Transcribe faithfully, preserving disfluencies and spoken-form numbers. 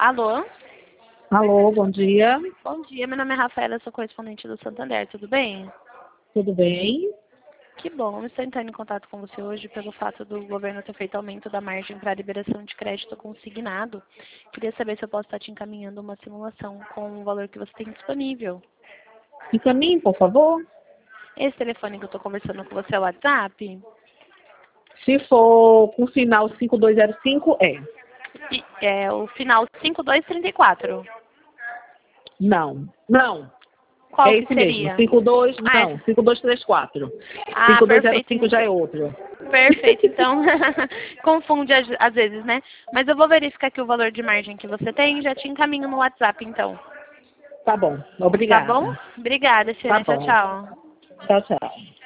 Alô? Alô, bom dia. Bom dia, meu nome é Rafaela, eu sou correspondente do Santander, tudo bem? Tudo bem? Que bom, eu estou entrando em contato com você hoje pelo fato do governo ter feito aumento da margem para a liberação de crédito consignado. Queria saber se eu posso estar te encaminhando uma simulação com o valor que você tem disponível. Encaminhe, por favor. Esse telefone que eu estou conversando com você é o WhatsApp? Se for com final cinco dois zero cinco, é. E- É o final cinco dois três quatro. Não, não. Qual É que esse mesmo. seria? cinco dois, Ah, não. cinco dois três quatro. ah, cinco dois zero perfeito. cinco já é outro. Perfeito, então confunde às às vezes, né? Mas eu vou verificar aqui o valor de margem que você tem e já te encaminho no WhatsApp, então. Tá bom. Tá bom? Obrigada. Obrigada, Tá Xena. Tchau, bom. tchau. Tchau, tchau.